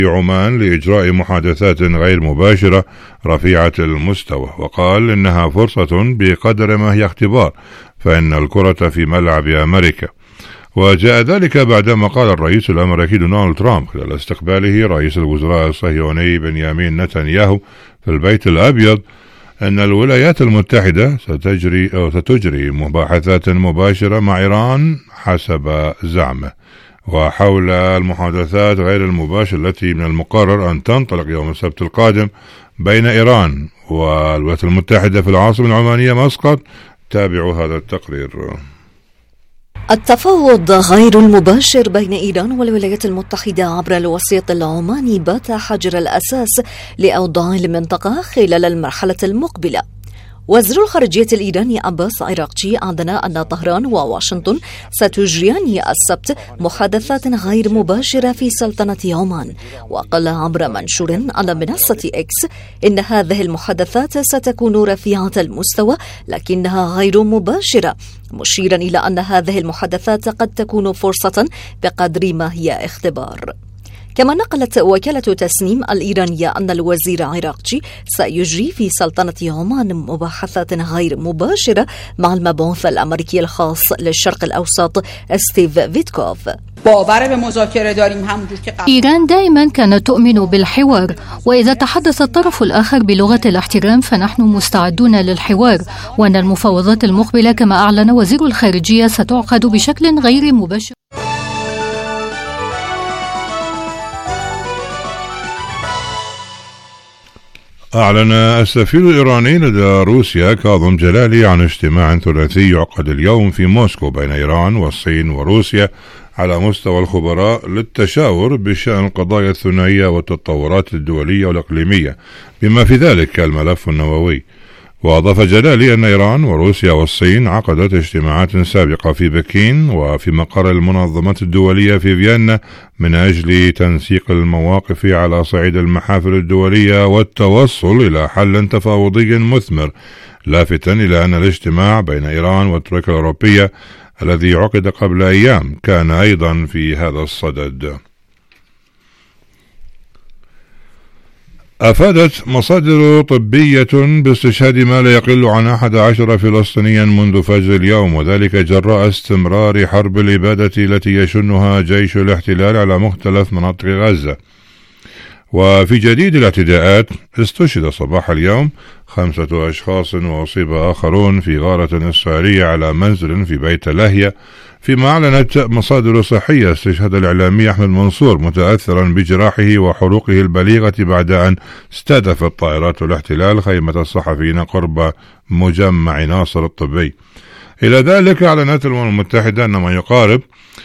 عمان لإجراء محادثات غير مباشرة رفيعة المستوى، وقال إنها فرصة بقدر ما هي اختبار، فإن الكرة في ملعب أمريكا. وجاء ذلك بعدما قال الرئيس الأمريكي دونالد ترامب خلال استقباله رئيس الوزراء الصهيوني بنيامين نتنياهو في البيت الأبيض أن الولايات المتحدة ستجري مباحثات مباشرة مع إيران حسب زعمه. وحول المحادثات غير المباشرة التي من المقرر أن تنطلق يوم السبت القادم بين إيران والولايات المتحدة في العاصمة العمانية مسقط، تابعوا هذا التقرير. التفاوض غير المباشر بين إيران والولايات المتحدة عبر الوسيط العماني بات حجر الأساس لأوضاع المنطقة خلال المرحلة المقبلة. وزير الخارجية الإيراني عباس عراقجي أعلن أن طهران وواشنطن ستجريان السبت محادثات غير مباشرة في سلطنة عمان. وقال عبر منشور على منصة إكس إن هذه المحادثات ستكون رفيعة المستوى لكنها غير مباشرة، مشيرا إلى أن هذه المحادثات قد تكون فرصة بقدر ما هي اختبار. كما نقلت وكالة تسنيم الإيرانية أن الوزير عراقجي سيجري في سلطنة عمان مباحثات غير مباشرة مع المبعوث الأمريكي الخاص للشرق الأوسط ستيف فيتكوف. إيران دائما كانت تؤمن بالحوار، وإذا تحدث الطرف الآخر بلغة الاحترام فنحن مستعدون للحوار، وأن المفاوضات المقبلة كما أعلن وزير الخارجية ستعقد بشكل غير مباشر. أعلن السفير الإيراني لدى روسيا كاظم جلالي عن اجتماع ثلاثي يعقد اليوم في موسكو بين إيران والصين وروسيا على مستوى الخبراء للتشاور بشأن القضايا الثنائية والتطورات الدولية والإقليمية بما في ذلك الملف النووي. وأضاف جلالي أن إيران وروسيا والصين عقدت اجتماعات سابقة في بكين وفي مقر المنظمة الدولية في فيينا من أجل تنسيق المواقف على صعيد المحافل الدولية والتوصل إلى حل تفاوضي مثمر، لافتا إلى أن الاجتماع بين إيران والترويكا الأوروبية الذي عقد قبل أيام كان أيضا في هذا الصدد. أفادت مصادر طبية باستشهاد ما لا يقل عن 11 فلسطينيا منذ فجر اليوم، وذلك جراء استمرار حرب الإبادة التي يشنها جيش الاحتلال على مختلف مناطق غزة. وفي جديد الاعتداءات استشهد صباح اليوم 5 أشخاص وأصيب آخرون في غارة إسرائيلية على منزل في بيت لاهيا، فيما أعلنت مصادر صحية استشهاد الإعلامي أحمد منصور متأثرا بجراحه وحروقه البليغة بعد أن استهدفت طائرات الاحتلال خيمة الصحفيين قرب مجمع ناصر الطبي. إلى ذلك أعلنت الأمم المتحدة أن ما يقارب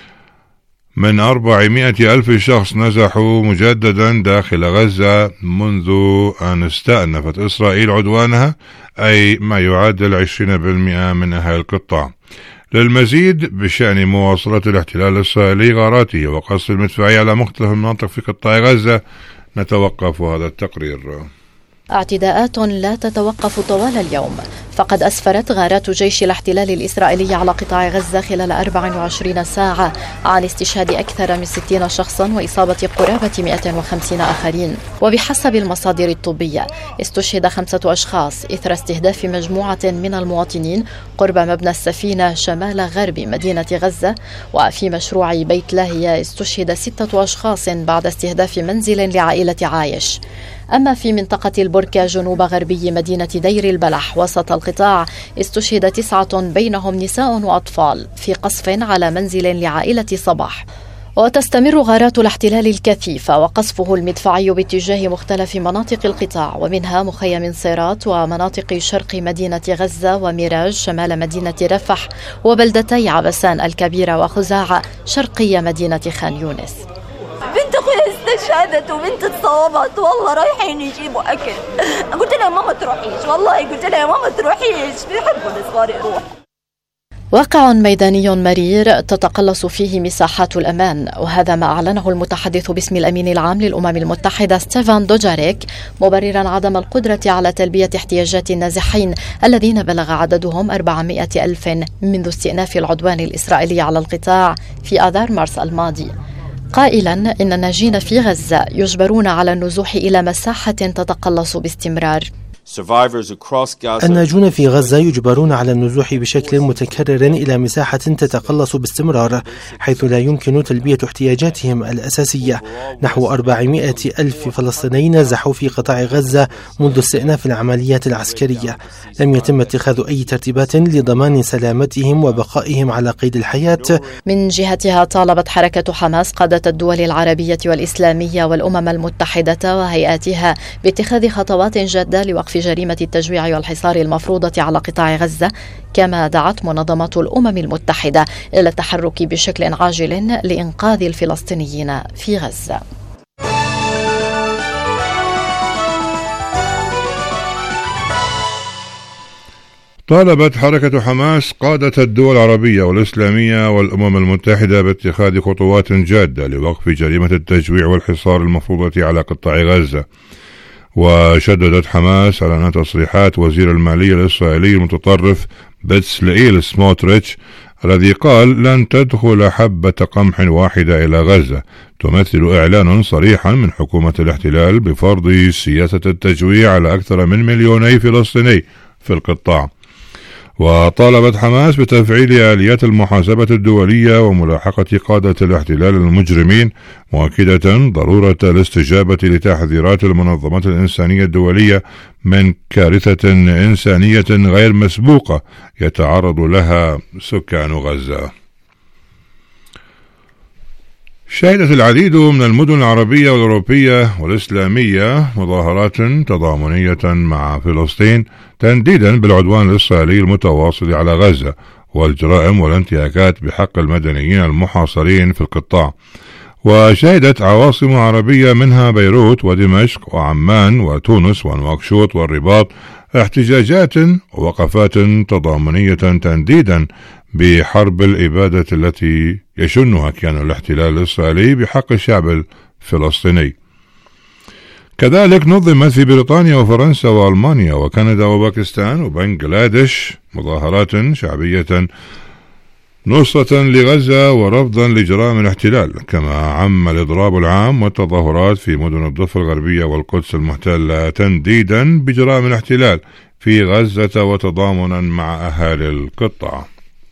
من 400,000 شخص نزحوا مجددا داخل غزة منذ أن استأنفت إسرائيل عدوانها، أي ما يعادل 20% من أهالي القطاع. للمزيد بشأن مواصلة الاحتلال الإسرائيلي غاراته وقصف المدفعية على مختلف المناطق في قطاع غزة، نتوقف هذا التقرير. اعتداءات لا تتوقف طوال اليوم، فقد أسفرت غارات جيش الاحتلال الإسرائيلي على قطاع غزة خلال 24 ساعة عن استشهاد أكثر من 60 شخصا وإصابة قرابة 150 آخرين. وبحسب المصادر الطبية استشهد 5 أشخاص إثر استهداف مجموعة من المواطنين قرب مبنى السفينة شمال غرب مدينة غزة. وفي مشروع بيت لاهيا استشهد 6 أشخاص بعد استهداف منزل لعائلة عايش. أما في منطقة البركة جنوب غربي مدينة دير البلح وسط القطاع استشهد 9 بينهم نساء وأطفال في قصف على منزل لعائلة صباح. وتستمر غارات الاحتلال الكثيفة وقصفه المدفعي باتجاه مختلف مناطق القطاع، ومنها مخيم صيرات ومناطق شرق مدينة غزة وميراج شمال مدينة رفح وبلدتي عبسان الكبيرة وخزاعة شرقية مدينة خان يونس. بنت اخويا استشهدت وبنت اتصابت، والله رايحين يجيبوا اكل. قلت لها ماما تروحيش، والله قلت لها ماما تروحيش، بيحبوا الصغار يروح. واقع ميداني مرير تتقلص فيه مساحات الأمان، وهذا ما أعلنه المتحدث باسم الأمين العام للأمم المتحدة ستيفان دوجاريك، مبررا عدم القدرة على تلبية احتياجات النازحين الذين بلغ عددهم 400,000 منذ استئناف العدوان الإسرائيلي على القطاع في آذار مارس الماضي. قائلا إن الناجين في غزة يجبرون على النزوح إلى مساحة تتقلص باستمرار. الناجون في غزة يجبرون على النزوح بشكل متكرر إلى مساحة تتقلص باستمرار، حيث لا يمكن تلبية احتياجاتهم الأساسية. نحو 400 ألف فلسطيني نزحوا في قطاع غزة منذ استئناف العمليات العسكرية. لم يتم اتخاذ أي ترتيبات لضمان سلامتهم وبقائهم على قيد الحياة. من جهتها طالبت حركة حماس قادة الدول العربية والإسلامية والأمم المتحدة وهيئاتها باتخاذ خطوات جادة لوقف جريمة التجويع والحصار المفروضة على قطاع غزة، كما دعت منظمات الأمم المتحدة إلى التحرك بشكل عاجل لإنقاذ الفلسطينيين في غزة. طالبت حركة حماس قادة الدول العربية والإسلامية والأمم المتحدة باتخاذ خطوات جادة لوقف جريمة التجويع والحصار المفروضة على قطاع غزة. وشددت حماس على أن تصريحات وزير المالية الإسرائيلي المتطرف بتسلئيل سموتريتش الذي قال لن تدخل حبة قمح واحدة إلى غزة تمثل إعلان صريحا من حكومة الاحتلال بفرض سياسة التجويع على أكثر من 2 مليون فلسطيني في القطاع. وطالبت حماس بتفعيل آليات المحاسبة الدولية وملاحقة قادة الاحتلال المجرمين، مؤكدة ضرورة الاستجابة لتحذيرات المنظمات الإنسانية الدولية من كارثة إنسانية غير مسبوقة يتعرض لها سكان غزة. شهدت العديد من المدن العربية والأوروبية والإسلامية مظاهرات تضامنية مع فلسطين تنديدا بالعدوان الإسرائيلي المتواصل على غزة والجرائم والانتهاكات بحق المدنيين المحاصرين في القطاع. وشهدت عواصم عربية منها بيروت ودمشق وعمان وتونس ونواكشوط والرباط احتجاجات ووقفات تضامنية تنديدا بحرب الإبادة التي يشنها كيان الاحتلال الإسرائيلي بحق الشعب الفلسطيني. كذلك نظمت في بريطانيا وفرنسا وألمانيا وكندا وباكستان وبنغلاديش مظاهرات شعبية نصرة لغزة ورفضا لجرائم الاحتلال، كما عم الإضراب العام والتظاهرات في مدن الضفة الغربية والقدس المحتلة تنديدا بجرائم الاحتلال في غزة وتضامنا مع أهالي القطاع.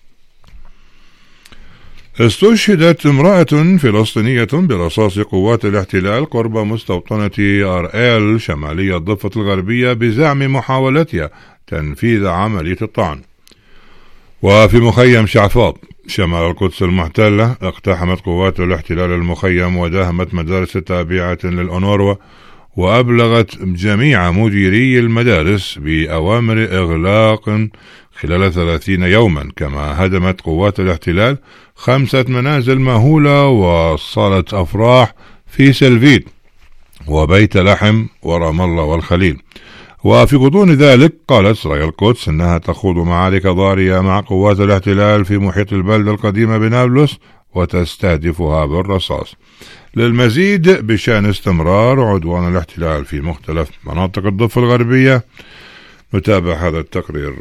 استشهدت امرأة فلسطينية برصاص قوات الاحتلال قرب مستوطنة أرآل شمالية الضفة الغربية بزعم محاولتها تنفيذ عملية الطعن. وفي مخيم شعفاط شمال القدس المحتلة اقتحمت قوات الاحتلال المخيم وداهمت مدارس تابعة للأونروا وأبلغت جميع مديري المدارس بأوامر إغلاق خلال 30 يوما، كما هدمت قوات الاحتلال 5 منازل مهولة وصالة أفراح في سلفيد وبيت لحم ورام الله والخليل. وفي غضون ذلك قالت سرايا القدس أنها تخوض معارك ضارية مع قوات الاحتلال في محيط البلدة القديمة بنابلس وتستهدفها بالرصاص. للمزيد بشأن استمرار عدوان الاحتلال في مختلف مناطق الضفة الغربية نتابع هذا التقرير.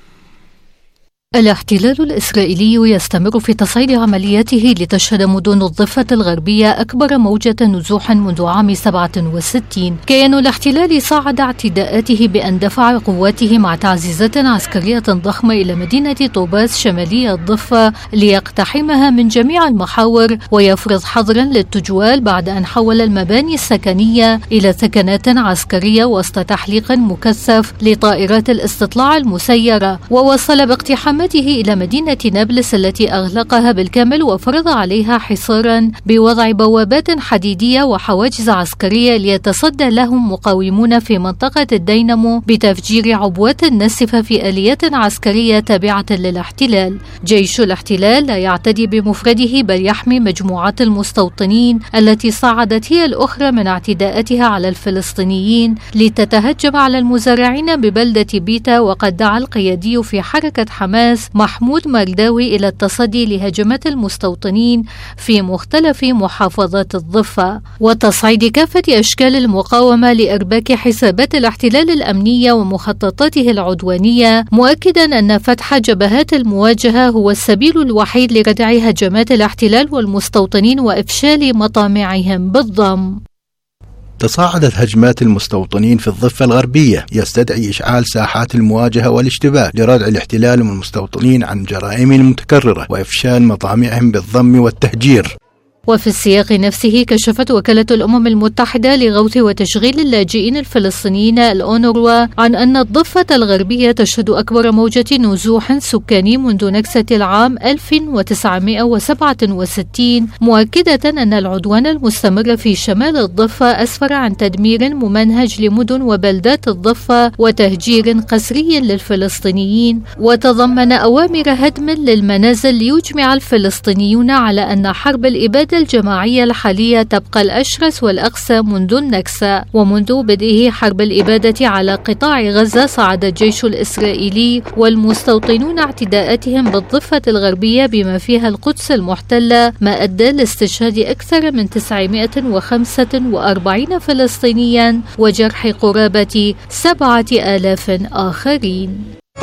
الاحتلال الإسرائيلي يستمر في تصعيد عملياته لتشهد مدن الضفة الغربية أكبر موجة نزوح منذ عام 67. كيان الاحتلال صعد اعتداءاته بأن دفع قواته مع تعزيزات عسكرية ضخمة إلى مدينة طوباس شمالية الضفة ليقتحمها من جميع المحاور ويفرض حظرا للتجوال بعد أن حول المباني السكنية إلى سكنات عسكرية وسط تحليق مكثف لطائرات الاستطلاع المسيرة، ووصل باقتحام إلى مدينة نابلس التي أغلقها بالكامل وفرض عليها حصارا بوضع بوابات حديدية وحواجز عسكرية ليتصدى لهم مقاومون في منطقة الدينامو بتفجير عبوات ناسفة في آليات عسكرية تابعة للاحتلال. جيش الاحتلال لا يعتدي بمفرده بل يحمي مجموعات المستوطنين التي صعدت هي الأخرى من اعتداءاتها على الفلسطينيين لتتهجم على المزارعين ببلدة بيتا. وقد دعا القيادي في حركة حماس الناس محمود مرداوي إلى التصدي لهجمات المستوطنين في مختلف محافظات الضفة وتصعيد كافة أشكال المقاومة لإرباك حسابات الاحتلال الأمنية ومخططاته العدوانية، مؤكدا أن فتح جبهات المواجهة هو السبيل الوحيد لردع هجمات الاحتلال والمستوطنين وإفشال مطامعهم بالضم. تصاعدت هجمات المستوطنين في الضفة الغربية، يستدعي إشعال ساحات المواجهة والاشتباك لردع الاحتلال والمستوطنين عن جرائمهم المتكررة وإفشال مطامعهم بالضم والتهجير. وفي السياق نفسه كشفت وكالة الأمم المتحدة لغوث وتشغيل اللاجئين الفلسطينيين الأونروا عن أن الضفة الغربية تشهد أكبر موجة نزوح سكاني منذ نكسة العام 1967، مؤكدة أن العدوان المستمر في شمال الضفة أسفر عن تدمير ممنهج لمدن وبلدات الضفة وتهجير قسري للفلسطينيين، وتضمن أوامر هدم للمنازل ليجمع الفلسطينيون على أن حرب الإبادة الجماعية الحالية تبقى الأشرس والأقسى منذ النكسة. ومنذ بدء حرب الإبادة على قطاع غزة صعد الجيش الإسرائيلي والمستوطنون اعتداءاتهم بالضفة الغربية بما فيها القدس المحتلة، ما أدى لاستشهاد أكثر من 945 فلسطينيا وجرح قرابة 7,000 آخرين.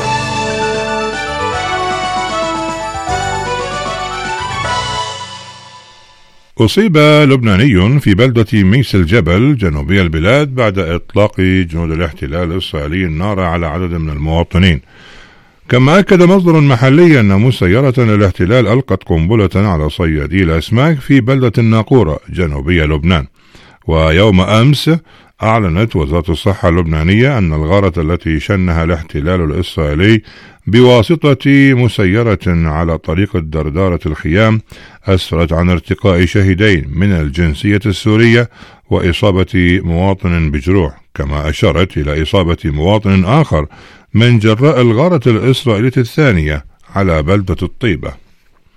أصيب لبناني في بلدة ميس الجبل جنوبي البلاد بعد إطلاق جنود الاحتلال الإسرائيلي النار على عدد من المواطنين. كما أكد مصدر محلي أن مسيرة الاحتلال ألقت قنبلة على صيادي الأسماك في بلدة الناقورة جنوبي لبنان. ويوم أمس أعلنت وزارة الصحة اللبنانية أن الغارة التي شنها الاحتلال الإسرائيلي بواسطة مسيرة على طريق الدردارة الخيام أسفرت عن ارتقاء شهيدين من الجنسية السورية وإصابة مواطن بجروح، كما أشارت إلى إصابة مواطن آخر من جراء الغارة الإسرائيلية الثانية على بلدة الطيبة.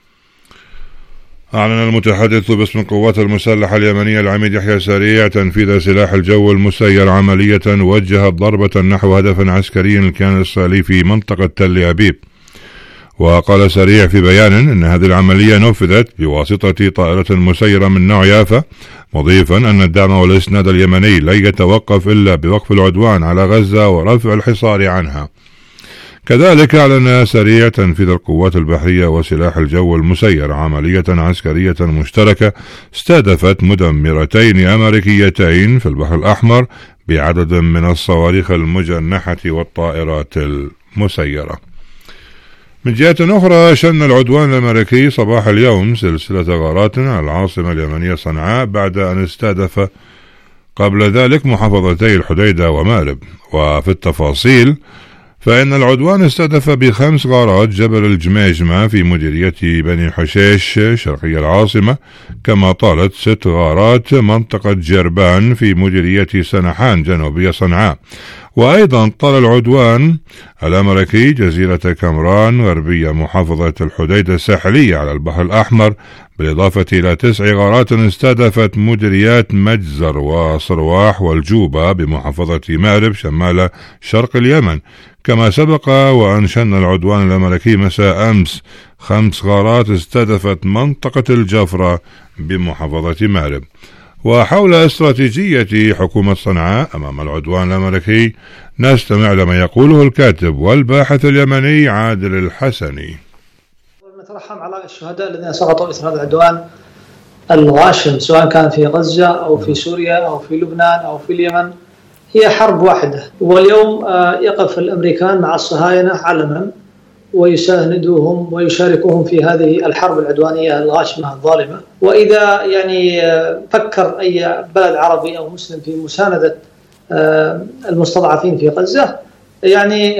أعلن المتحدث باسم القوات المسلحة اليمنية العميد يحيى سريع تنفيذ سلاح الجو المسير عملية وجهت ضربة نحو هدف عسكري للكيان الإسرائيلي في منطقة تل أبيب. وقال سريع في بيان أن هذه العملية نفذت بواسطة طائرة مسيرة من نوع يافا، مضيفا أن الدعم والإسناد اليمني لن يتوقف إلا بوقف العدوان على غزة ورفع الحصار عنها. كذلك أعلن سريع تنفيذ القوات البحرية وسلاح الجو المسير عملية عسكرية مشتركة استهدفت مدمرتين أمريكيتين في البحر الأحمر بعدد من الصواريخ المجنحة والطائرات المسيرة. من جهة أخرى، شن العدوان الأمريكي صباح اليوم سلسلة غارات على العاصمة اليمنية صنعاء بعد أن استهدف قبل ذلك محافظتي الحديدة ومأرب. وفي التفاصيل فإن العدوان استهدف ب5 غارات جبل الجميجمة في مديرية بني حشيش شرقي العاصمة، كما طالت 6 غارات منطقة جربان في مديرية سنحان جنوبية صنعاء. وأيضا طال العدوان الأمريكي جزيرة كامران غربية محافظة الحديدة الساحلية على البحر الأحمر، بالإضافة إلى 9 غارات استهدفت مديريات مجزر وصرواح والجوبة بمحافظة مأرب شمال شرق اليمن. كما سبق وأن شن العدوان الأمريكي مساء أمس 5 غارات استهدفت منطقة الجفرة بمحافظة مأرب. وحول استراتيجية حكومة صنعاء أمام العدوان الأمريكي نستمع لما يقوله الكاتب والباحث اليمني عادل الحسني. نترحم على الشهداء الذين سقطوا إثر هذا العدوان الغاشم، سواء كان في غزة أو في سوريا أو في لبنان أو في اليمن. هي حرب واحدة، واليوم يقف الأمريكان مع الصهاينة علما ويساندوهم ويشاركوهم في هذه الحرب العدوانية الغاشمة الظالمة. وإذا يعني فكر أي بلد عربي أو مسلم في مساندة المستضعفين في غزة، يعني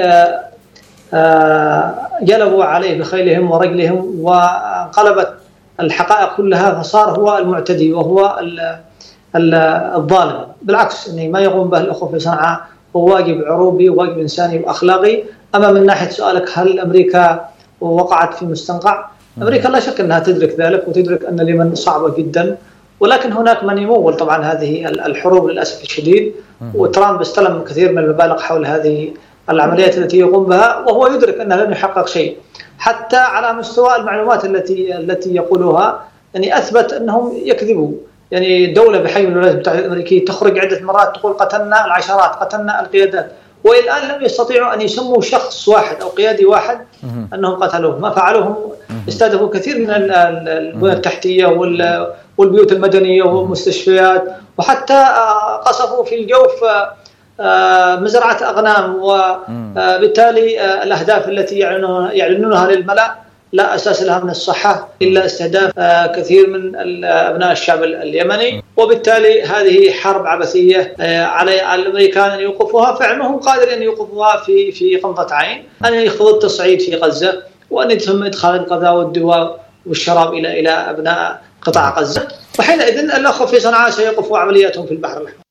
جلبوا عليه بخيلهم ورجلهم وانقلبت الحقائق كلها، فصار هو المعتدي وهو الظالم. بالعكس، إن ما يقوم به الأخوة في صنعاء هو واجب عروبي وواجب إنساني وأخلاقي. أما من ناحية سؤالك هل أمريكا وقعت في مستنقع؟ أمريكا لا شك أنها تدرك ذلك وتدرك أن اليمن صعبة جدا، ولكن هناك من يمول طبعا هذه الحروب للأسف الشديد. وترامب استلم كثير من المبالغ حول هذه العمليات التي يقوم بها، وهو يدرك أنه لن يحقق شيء. حتى على مستوى المعلومات التي يقولها يعني أثبت أنهم يكذبوا. يعني دولة بحجم الولايات المتحدة الأمريكية تخرج عدة مرات تقول قتلنا العشرات، قتلنا القيادات، وإلى الآن لم يستطيعوا أن يسموا شخص واحد أو قيادي واحد أنهم قتلوه. ما فعلوهم استهدفوا كثير من البنى التحتية والبيوت المدنية والمستشفيات، وحتى قصفوا في الجوف مزرعة أغنام، وبالتالي الأهداف التي يعلنونها للملأ لا أساس لها من الصحة إلا استهداف كثير من أبناء الشعب اليمني. وبالتالي هذه حرب عبثية على الأمريكان أن يوقفوها، فعلمهم قادر أن يوقفوها في قنطة عين، أن يخفضوا التصعيد في غزة، وأن يتم إدخال الغذاء والدواء والشراب إلى أبناء قطاع غزة، وحينئذ الأخوة في صنعاء سيوقفوا عملياتهم في البحر الأحمر.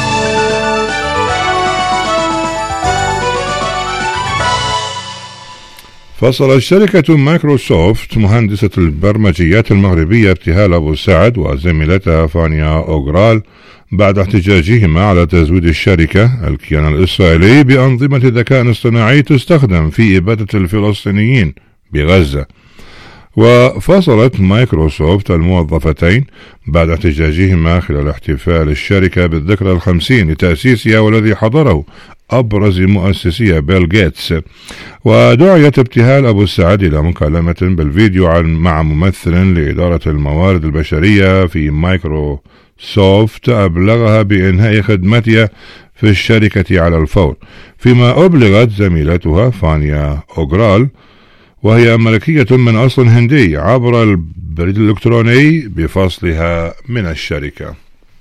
فصلت شركة مايكروسوفت مهندسة البرمجيات المغربية ابتهال أبو سعد وزميلتها فانيا أوغرال بعد احتجاجهما على تزويد الشركة الكيان الإسرائيلي بأنظمة ذكاء اصطناعي تستخدم في إبادة الفلسطينيين بغزة. وفصلت مايكروسوفت الموظفتين بعد احتجاجهما خلال احتفال الشركة بالذكرى 50 لتأسيسها، والذي حضره أبرز مؤسسيها بيل جيتس. ودعيت ابتهال أبو السعد إلى مكالمة بالفيديو مع ممثل لإدارة الموارد البشرية في مايكروسوفت أبلغها بإنهاء خدمتها في الشركة على الفور، فيما أبلغت زميلتها فانيا أوغرال وهي أمريكية من أصل هندي عبر البريد الإلكتروني بفصلها من الشركة.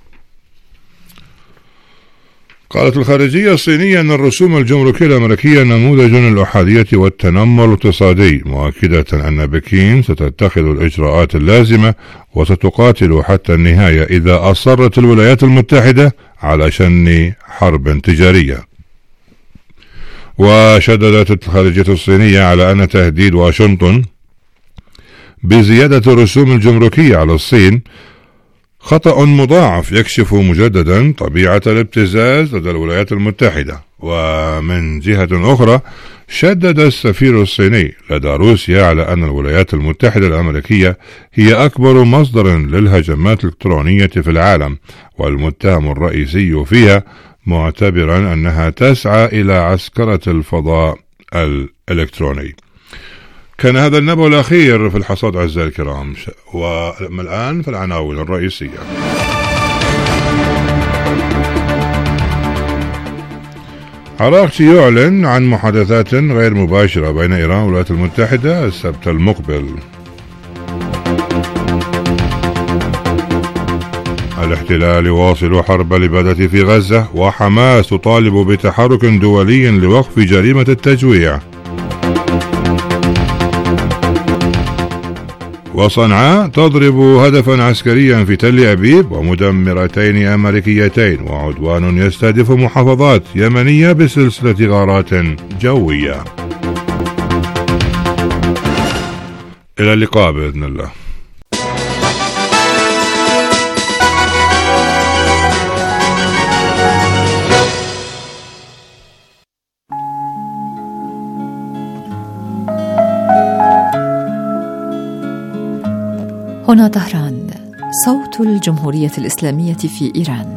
قالت الخارجية الصينية أن الرسوم الجمركية الأمريكية نموذج للأحادية والتنمر الاقتصادي، مؤكدة أن بكين ستتخذ الإجراءات اللازمة وستقاتل حتى النهاية إذا أصرت الولايات المتحدة على شن حرب تجارية. وشددت الخارجية الصينية على أن تهديد واشنطن بزيادة الرسوم الجمركية على الصين خطأ مضاعف يكشف مجددا طبيعة الابتزاز لدى الولايات المتحدة. ومن جهة أخرى شدد السفير الصيني لدى روسيا على أن الولايات المتحدة الأمريكية هي أكبر مصدر للهجمات الإلكترونية في العالم والمتهم الرئيسي فيها، معتبرا أنها تسعى إلى عسكرة الفضاء الإلكتروني. كان هذا النبأ الأخير في الحصاد أعزائي الكرام، وأما الآن في العناوين الرئيسية. عراقشي يعلن عن محادثات غير مباشرة بين إيران والولايات المتحدة السبت المقبل. الاحتلال يواصل حرب الإبادة في غزة، وحماس تطالب بتحرك دولي لوقف جريمة التجويع. وصنعاء تضرب هدفا عسكريا في تل أبيب ومدمرتين أمريكيتين، وعدوان يستهدف محافظات يمنية بسلسلة غارات جوية. إلى اللقاء بإذن الله. هنا طهران، صوت الجمهورية الإسلامية في إيران.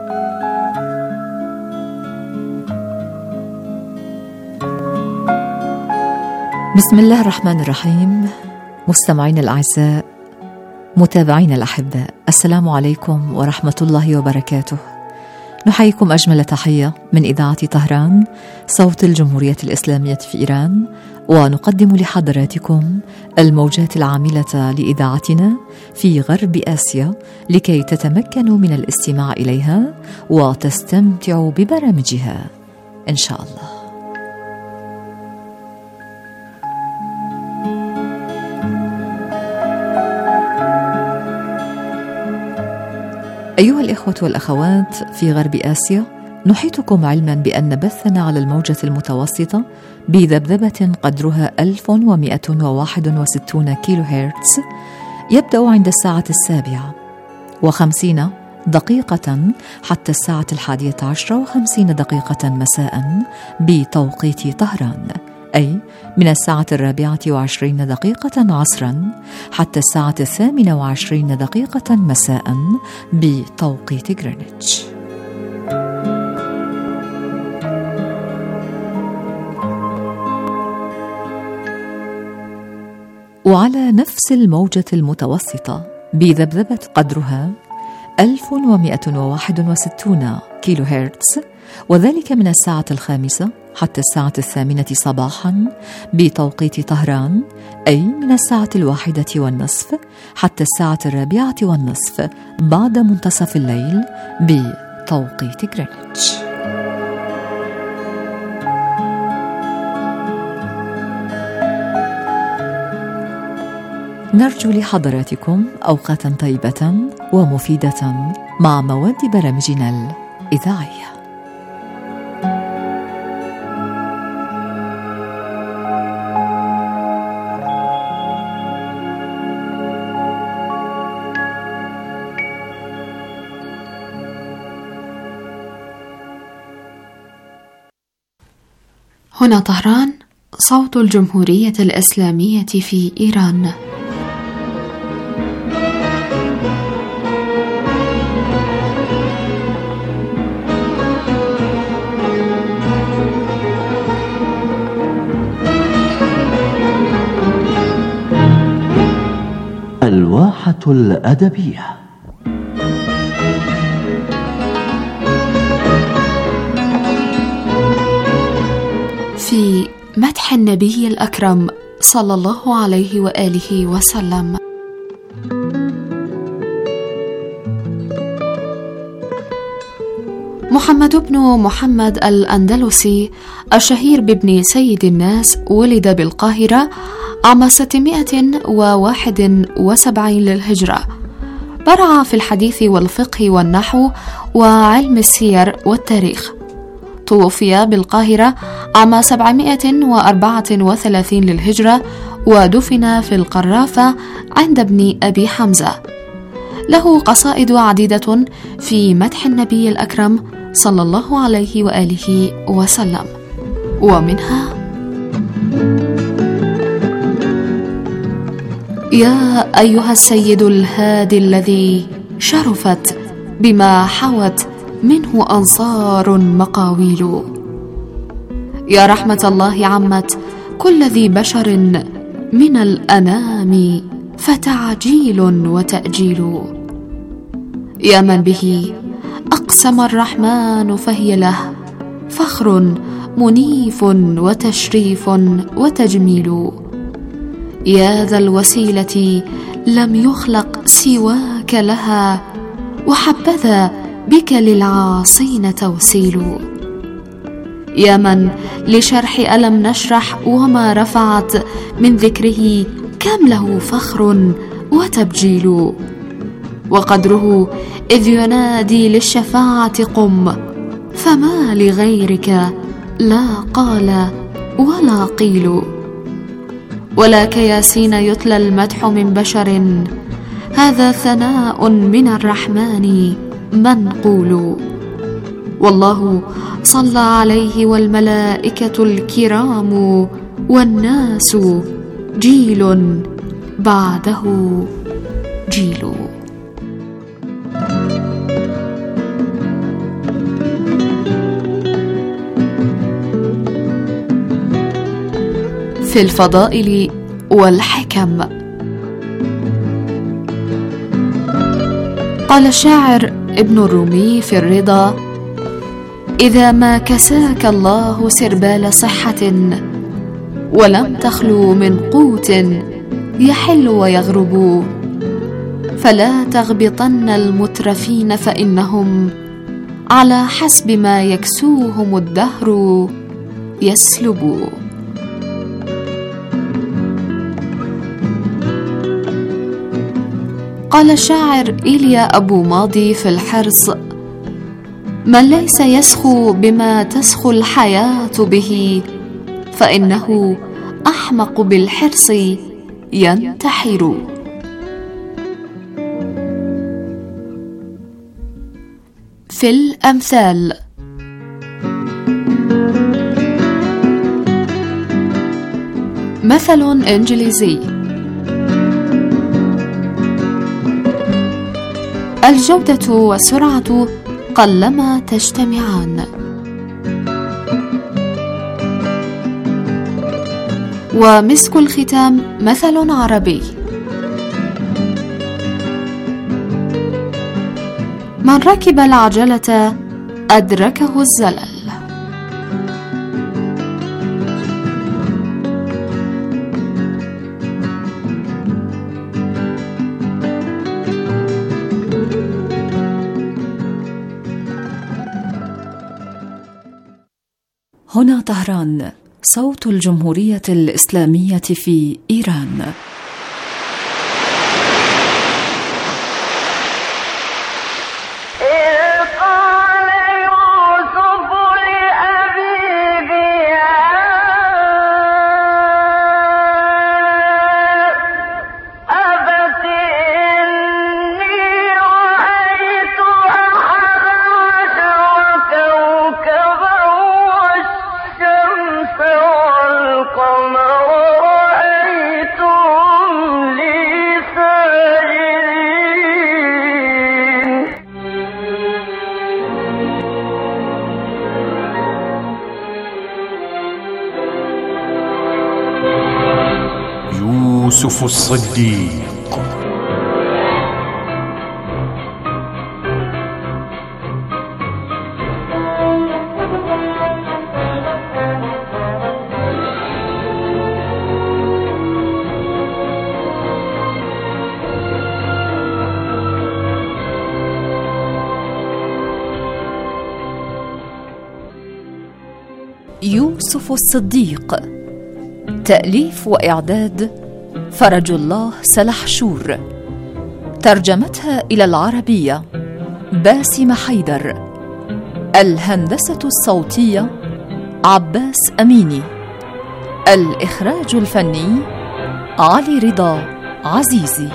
بسم الله الرحمن الرحيم. مستمعين الأعزاء، متابعين الأحباء، السلام عليكم ورحمة الله وبركاته. نحييكم أجمل تحية من إذاعة طهران، صوت الجمهورية الإسلامية في إيران، ونقدم لحضراتكم الموجات العاملة لإذاعتنا في غرب آسيا لكي تتمكنوا من الاستماع إليها وتستمتعوا ببرامجها إن شاء الله. أيها الإخوة والأخوات في غرب آسيا، نحيطكم علما بأن بثنا على الموجة المتوسطة بذبذبة قدرها 1161 كيلو هرتز يبدأ عند الساعة 7:50 دقيقة حتى الساعة 11:50 مساء بتوقيت طهران، أي من الساعة 24 عصرا حتى الساعة 28 مساء بتوقيت غرينتش. وعلى نفس الموجة المتوسطة بذبذبة قدرها 1161 كيلو هرتز، وذلك من الساعة 5 حتى الساعة 8 صباحا بتوقيت طهران، أي من الساعة 1:30 حتى الساعة 4:30 بعد منتصف الليل بتوقيت غرينتش. نرجو لحضراتكم أوقاتا طيبة ومفيدة مع مواد برامجنا الإذاعية. هنا طهران، صوت الجمهورية الإسلامية في إيران. الواحة الأدبية. في مدح النبي الأكرم صلى الله عليه وآله وسلم. محمد بن محمد الأندلسي الشهير بابن سيد الناس ولد بالقاهرة عام 671 للهجرة. برع في الحديث والفقه والنحو وعلم السير والتاريخ. توفي بالقاهرة عام 734 للهجرة، ودفن في القرافة عند ابن أبي حمزة. له قصائد عديدة في مدح النبي الأكرم صلى الله عليه وآله وسلم، ومنها: يا أيها السيد الهادي الذي شرفت بما حوت منه أنصار مقاويل، يا رحمة الله عمت كل ذي بشر من الأنام فتعجيل وتأجيل، يا من به أقسم الرحمن فهي له فخر منيف وتشريف وتجميل، يا ذا الوسيلة لم يخلق سواك لها وحبذا بك للعاصين توسيل، يا من لشرح ألم نشرح وما رفعت من ذكره كم له فخر وتبجيل، وقدره إذ ينادي للشفاعة قم فما لغيرك لا قال ولا قيل، ولا كياسين يتلى المدح من بشر هذا ثناء من الرحمن منقول، والله صلى عليه والملائكة الكرام والناس جيل بعده جيل. في الفضائل والحكم. قال الشاعر ابن الرومي في الرضا: إذا ما كساك الله سربال صحة ولم تخلو من قوت يحل ويغرب، فلا تغبطن المترفين فإنهم على حسب ما يكسوهم الدهر يسلب. قال الشاعر إيليا أبو ماضي في الحرص: من ليس يسخو بما تسخو الحياة به فإنه أحمق بالحرص ينتحر. في الأمثال. مثل إنجليزي: الجودة والسرعة قلما تجتمعان. ومسك الختام مثل عربي: من ركب العجلة أدركه الزلل. هنا طهران، صوت الجمهورية الإسلامية في إيران. يوسف الصديق. يوسف الصديق، تأليف وإعداد فرج الله سلحشور، ترجمتها إلى العربية باسم حيدر، الهندسة الصوتية عباس أميني، الإخراج الفني علي رضا عزيزي.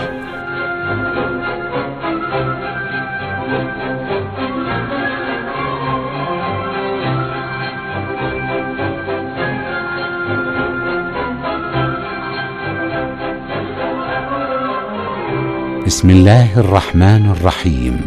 بسم الله الرحمن الرحيم.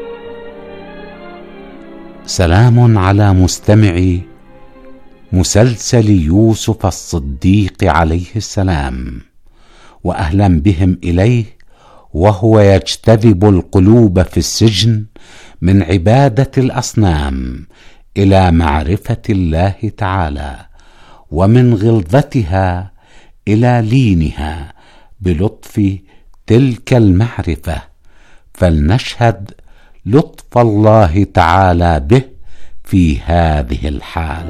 سلام على مستمعي مسلسل يوسف الصديق عليه السلام، وأهلا بهم إليه وهو يجتذب القلوب في السجن من عبادة الأصنام إلى معرفة الله تعالى، ومن غلظتها إلى لينها بلطف تلك المعرفة. فلنشهد لطف الله تعالى به في هذه الحال.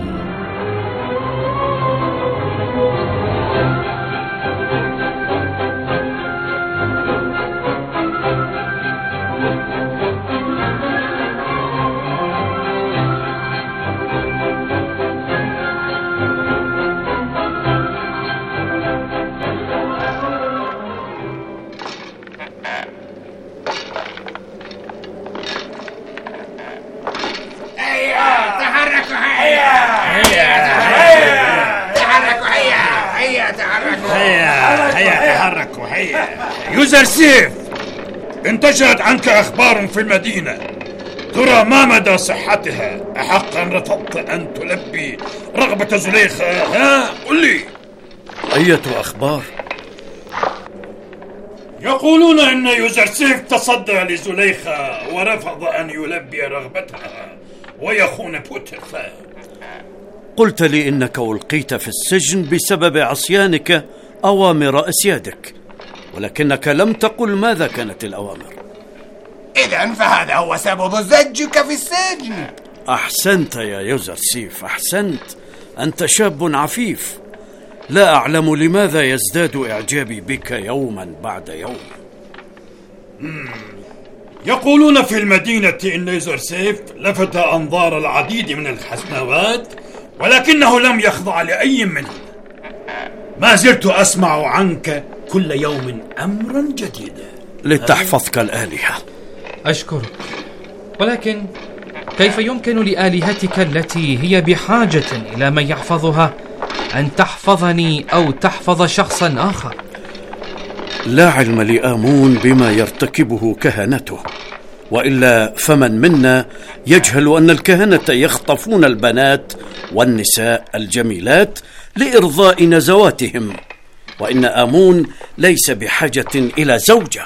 يوزر سيف، انتشرت عنك أخبار في المدينة، ترى ما مدى صحتها؟ أحقا رفضت أن تلبي رغبة زليخة؟ ها قل لي. أية أخبار؟ يقولون أن يوزر سيف تصدى لزليخة ورفض أن يلبي رغبتها ويخون بوتيفار. قلت لي إنك ألقيت في السجن بسبب عصيانك أوامر أسيادك، ولكنك لم تقل ماذا كانت الأوامر. إذن فهذا هو سبب زجك في السجن. أحسنت يا يوزر سيف، أحسنت. أنت شاب عفيف، لا أعلم لماذا يزداد إعجابي بك يوما بعد يوم. يقولون في المدينة إن يوزر سيف لفت أنظار العديد من الحسنوات، ولكنه لم يخضع لأي منهم. ما زلت أسمع عنك كل يوم أمرا جديدا. لتحفظك الآلهة. أشكرك، ولكن كيف يمكن لآلهتك التي هي بحاجة إلى من يحفظها أن تحفظني أو تحفظ شخصا آخر؟ لا علم لآمون بما يرتكبه كهنته، وإلا فمن منا يجهل أن الكهنة يخطفون البنات والنساء الجميلات لإرضاء نزواتهم، وإن آمون ليس بحاجة إلى زوجة.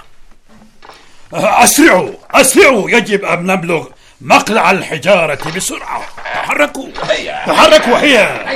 أسرعوا، يجب أن نبلغ مقلع الحجارة بسرعة. تحركوا هيا.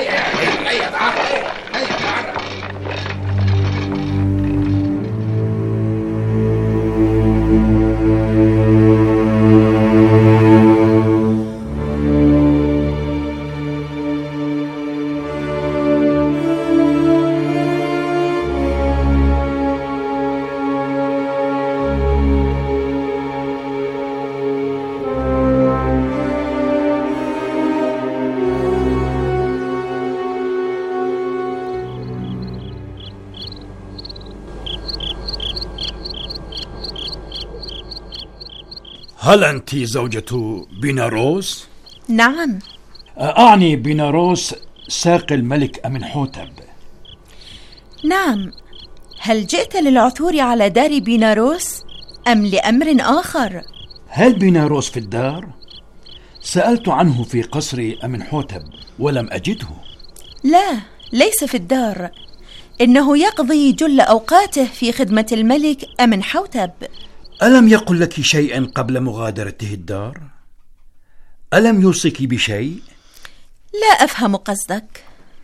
هل أنت زوجة بيناروس؟ نعم. أعني بيناروس ساقي الملك أمنحوتب. نعم. هل جئت للعثور على دار بيناروس أم لأمر آخر؟ هل بيناروس في الدار؟ سألت عنه في قصر أمنحوتب ولم أجده. لا، ليس في الدار، إنه يقضي جل أوقاته في خدمة الملك أمنحوتب. ألم يقل لك شيئا قبل مغادرته الدار؟ ألم يوصيك بشيء؟ لا أفهم قصدك.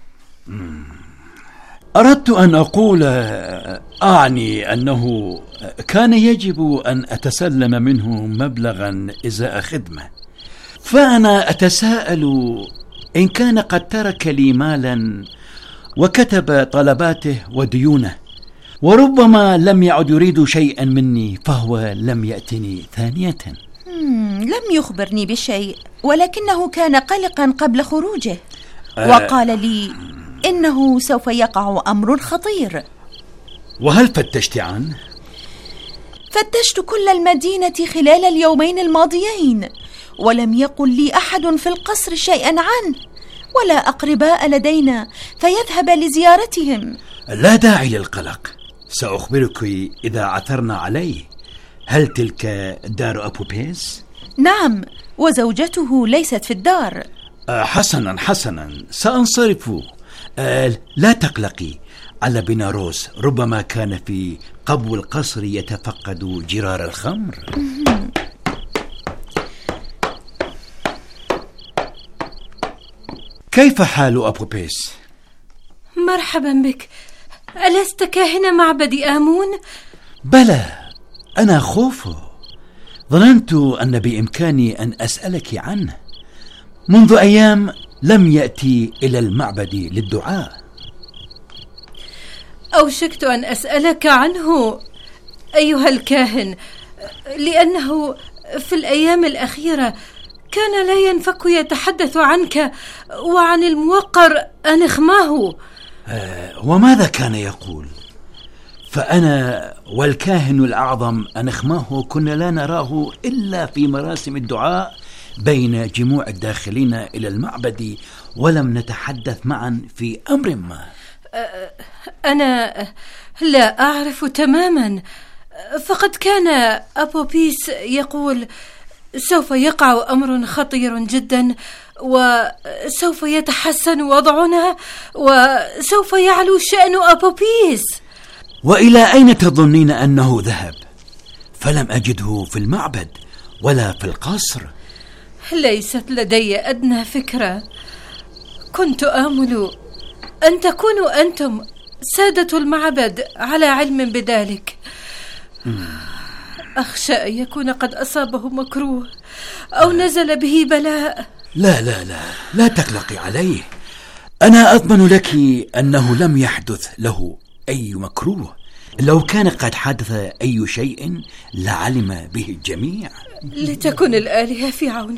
أردت أن أقول أعني أنه كان يجب أن أتسلم منه مبلغا إزاء خدمة، فأنا أتساءل إن كان قد ترك لي مالا وكتب طلباته وديونه، وربما لم يعد يريد شيئا مني فهو لم يأتني ثانية. لم يخبرني بشيء، ولكنه كان قلقا قبل خروجه وقال لي إنه سوف يقع أمر خطير. وهل فتشت عنه؟ فتشت كل المدينة خلال اليومين الماضيين، ولم يقل لي أحد في القصر شيئا عنه، ولا أقرباء لدينا فيذهب لزيارتهم. لا داعي للقلق، سأخبرك إذا عثرنا عليه. هل تلك دار أبوبيس؟ نعم، وزوجته ليست في الدار. حسنا، سأنصرف. لا تقلقي على بيناروس، ربما كان في قبو القصر يتفقد جرار الخمر. كيف حال أبوبيس؟ مرحبا بك. ألست كاهن معبد آمون؟ بلى، أنا خوفو. ظننت أن بإمكاني أن أسألك عنه. منذ أيام لم يأتي إلى المعبد للدعاء. أوشكت أن أسألك عنه أيها الكاهن، لأنه في الأيام الأخيرة كان لا ينفك يتحدث عنك وعن الموقر أنخماه. وماذا كان يقول؟ فأنا والكاهن الأعظم أنخماه كنا لا نراه إلا في مراسم الدعاء بين جموع الداخلين إلى المعبد، ولم نتحدث معا في أمر ما. أنا لا أعرف تماما، فقد كان أبوبيس يقول سوف يقع أمر خطير جدا، وسوف يتحسن وضعنا، وسوف يعلو شأن أبوبيس. وإلى أين تظنين أنه ذهب؟ فلم أجده في المعبد ولا في القصر. ليست لدي أدنى فكرة. كنت آمل أن تكونوا أنتم سادة المعبد على علم بذلك. أخشى أن يكون قد أصابه مكروه أو نزل به بلاء. لا تقلقي عليه. أنا أضمن لك أنه لم يحدث له أي مكروه. لو كان قد حدث أي شيء لعلم به الجميع. لتكن الآلهة في عونه.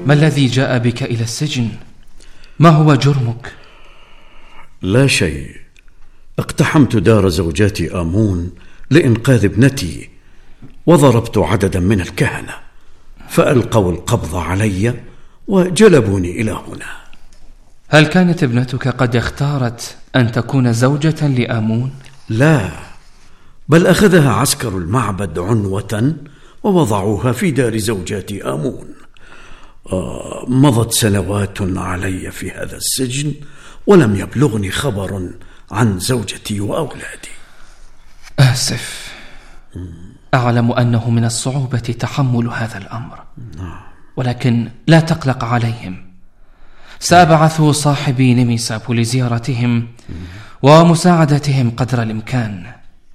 ما الذي جاء بك إلى السجن؟ ما هو جرمك؟ لا شيء. اقتحمت دار زوجاتي آمون لإنقاذ ابنتي، وضربت عددا من الكهنة فألقوا القبض علي وجلبوني إلى هنا. هل كانت ابنتك قد اختارت أن تكون زوجة لآمون؟ لا، بل أخذها عسكر المعبد عنوة ووضعوها في دار زوجاتي آمون. مضت سنوات علي في هذا السجن ولم يبلغني خبر عن زوجتي وأولادي. آسف، أعلم أنه من الصعوبة تحمل هذا الأمر، ولكن لا تقلق عليهم. سأبعث صاحبي نيميسابو لزيارتهم ومساعدتهم قدر الإمكان.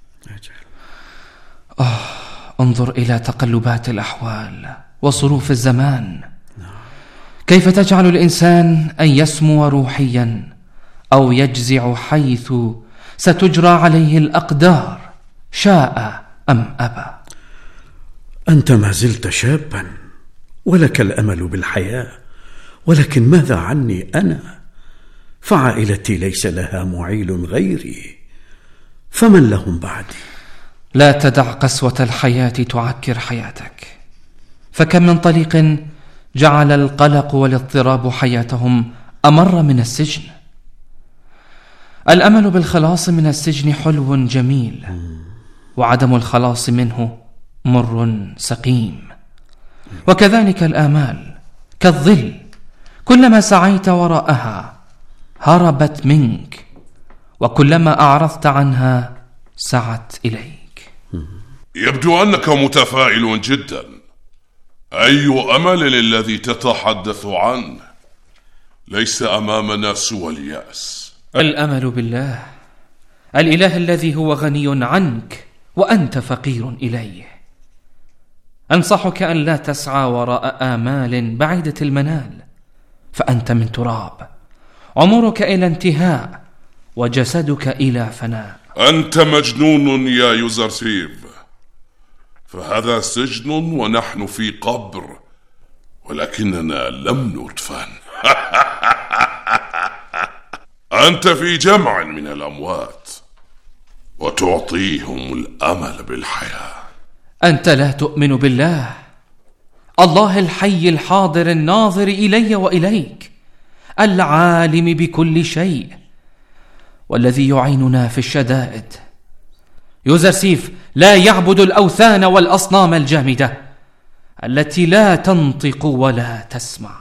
انظر إلى تقلبات الأحوال وصروف الزمان، كيف تجعل الإنسان أن يسمو روحيا أو يجزع حيث ستجرى عليه الأقدار شاء أم أبى. أنت ما زلت شابا ولك الأمل بالحياة، ولكن ماذا عني أنا؟ فعائلتي ليس لها معيل غيري، فمن لهم بعدي؟ لا تدع قسوة الحياة تعكر حياتك، فكم من طليق جعل القلق والاضطراب حياتهم أمر من السجن. الأمل بالخلاص من السجن حلو جميل، وعدم الخلاص منه مر سقيم. وكذلك الآمال كالظل، كلما سعيت وراءها هربت منك، وكلما أعرضت عنها سعت إليك. يبدو أنك متفائل جدا. أي أمل الذي تتحدث عنه؟ ليس أمامنا سوى اليأس. الأمل بالله، الإله الذي هو غني عنك وأنت فقير إليه. أنصحك أن لا تسعى وراء آمال بعيدة المنال، فأنت من تراب، عمرك إلى انتهاء وجسدك إلى فناء. أنت مجنون يا يوزرسيف، فهذا سجن ونحن في قبر، ولكننا لم ندفن. أنت في جمع من الأموات وتعطيهم الأمل بالحياة. أنت لا تؤمن بالله، الله الحي الحاضر الناظر إلي وإليك، العالم بكل شيء، والذي يعيننا في الشدائد. يوزرسيف لا يعبد الأوثان والأصنام الجامدة التي لا تنطق ولا تسمع.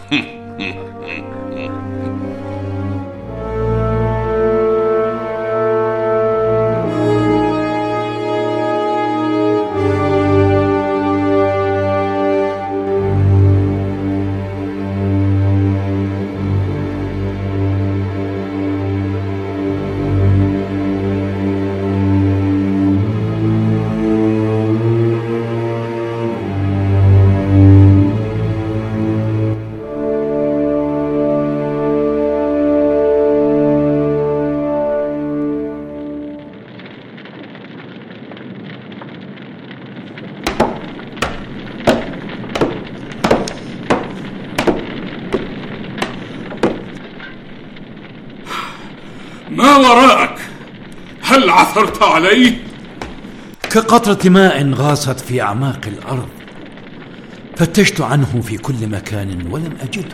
ما وراءك؟ هل عثرت عليه؟ كقطرة ماء غاصت في أعماق الأرض، فتشت عنه في كل مكان ولم أجده.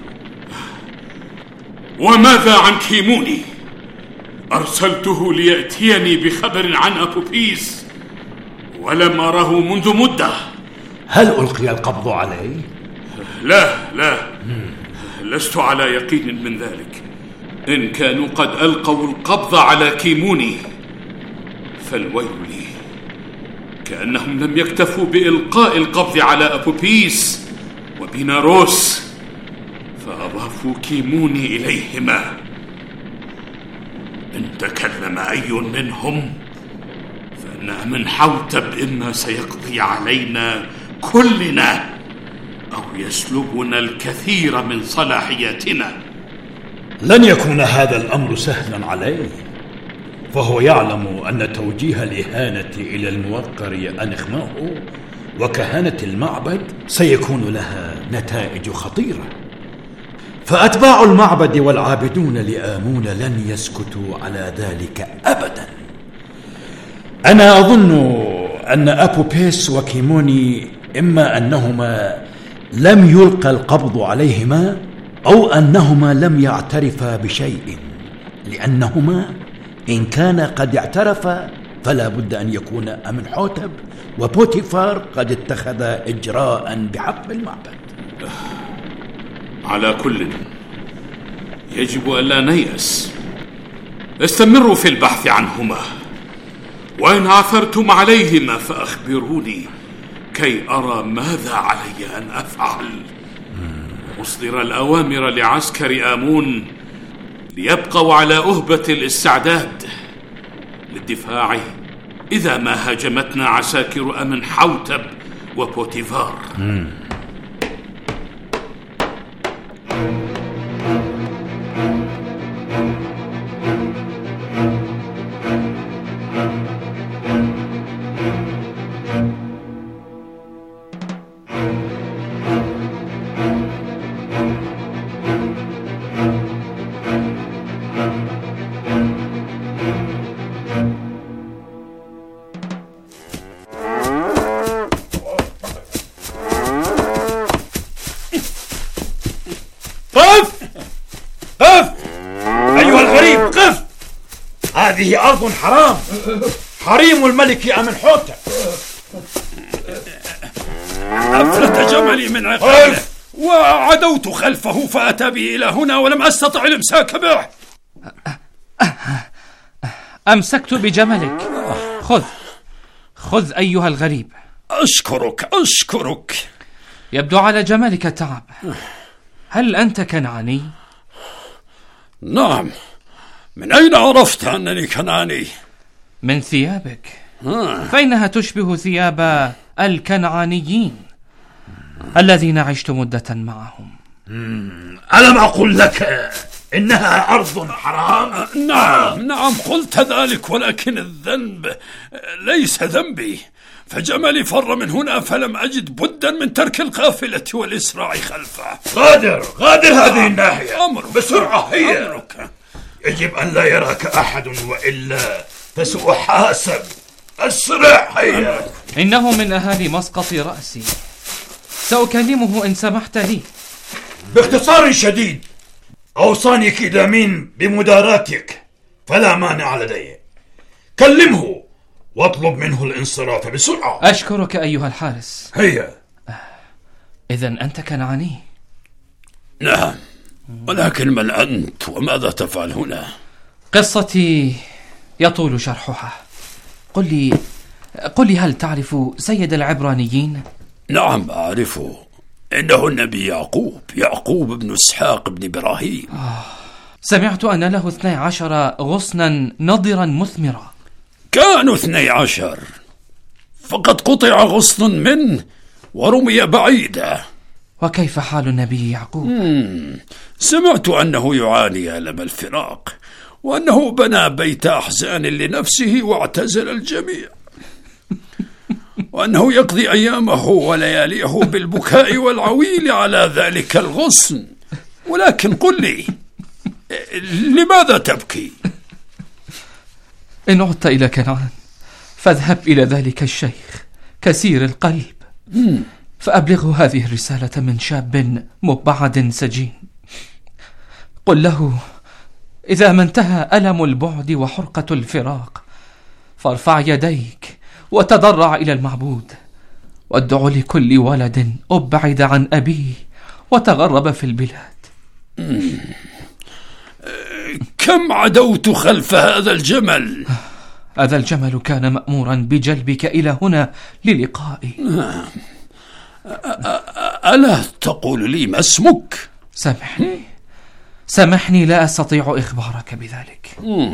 وماذا عن كيموني؟ أرسلته ليأتيني بخبر عن أبوبيس ولم أره منذ مدة. هل ألقي القبض عليه؟ لا، لست على يقين من ذلك. إن كانوا قد ألقوا القبض على كيموني فالويل لي، كأنهم لم يكتفوا بإلقاء القبض على أبوبيس وبيناروس فأضافوا كيموني إليهما. إن تكلم أي منهم فإن من حوتب إما سيقضي علينا كلنا أو يسلبنا الكثير من صلاحياتنا. لن يكون هذا الأمر سهلا عليه، فهو يعلم أن توجيه الإهانة إلى الموقر أنخماه وكهنة المعبد سيكون لها نتائج خطيرة. فأتباع المعبد والعابدون لآمون لن يسكتوا على ذلك أبدا. أنا أظن أن أبوبيس وكيموني إما أنهما لم يلقى القبض عليهما أو أنهما لم يعترفا بشيء، لأنهما إن كان قد اعترفا فلا بد أن يكون أمنحوتب وبوتيفار قد اتخذ إجراء بحق المعبد. على كل يجب ألا نيأس. استمروا في البحث عنهما، وإن عثرتم عليهما فأخبروني كي أرى ماذا علي أن أفعل. أصدر الأوامر لعسكر آمون ليبقوا على أهبة الاستعداد للدفاع إذا ما هاجمتنا عساكر أمنحوتب وبوتيفار. هذه أرض حرام، حريم الملك أمنحوتب. أفلت جملي من عقاله وعدوت خلفه فأتى بي إلى هنا ولم أستطع الإمساك به. أمسكت بجملك. خذ أيها الغريب. أشكرك. يبدو على جملك تعب. هل أنت كنعاني؟ نعم. من أين عرفت أنني كنعاني؟ من ثيابك. فإنها تشبه ثياب الكنعانيين الذين عشت مدة معهم. ألم أقل لك إنها أرض حرام؟ نعم قلت ذلك، ولكن الذنب ليس ذنبي، فجملي فر من هنا فلم أجد بدا من ترك القافلة والإسراع خلفه. غادر هذه الناحية. أمرك بسرعة. هي أمرك. يجب أن لا يراك أحد وإلا فسأحاسب. أسرع. هيا. إنه من أهالي مسقط رأسي، سأكلمه إن سمحت لي. باختصار شديد، أوصاني كيدامين بمداراتك فلا مانع لدي. كلمه واطلب منه الانصراف بسرعة. أشكرك أيها الحارس. هيا. إذن أنت كنعاني؟ نعم، ولكن من أنت وماذا تفعل هنا؟ قصتي يطول شرحها. قل لي هل تعرف سيد العبرانيين؟ نعم أعرفه، إنه النبي يعقوب بن إسحاق بن إبراهيم. سمعت أن له 12 غصنا نضرا مثمرا. كانوا 12، فقد قطع غصن منه ورمي بعيدا. وكيف حال النبي يعقوب؟ سمعت أنه يعاني ألم الفراق، وأنه بنى بيت أحزان لنفسه واعتزل الجميع، وأنه يقضي أيامه ولياليه بالبكاء والعويل على ذلك الغصن. ولكن قل لي، لماذا تبكي؟ إن عدت إلى كنعان فاذهب إلى ذلك الشيخ كثير القلب، فأبلغه هذه الرسالة من شاب مبعد سجين. قل له إذا ما انتهى ألم البعد وحرقة الفراق فارفع يديك وتضرع إلى المعبود، وادع لكل ولد أبعد عن أبيه وتغرب في البلاد. كم عدوت خلف هذا الجمل؟ هذا الجمل كان مأمورا بجلبك إلى هنا للقائي. ألا تقول لي ما اسمك؟ سامحني لا أستطيع إخبارك بذلك.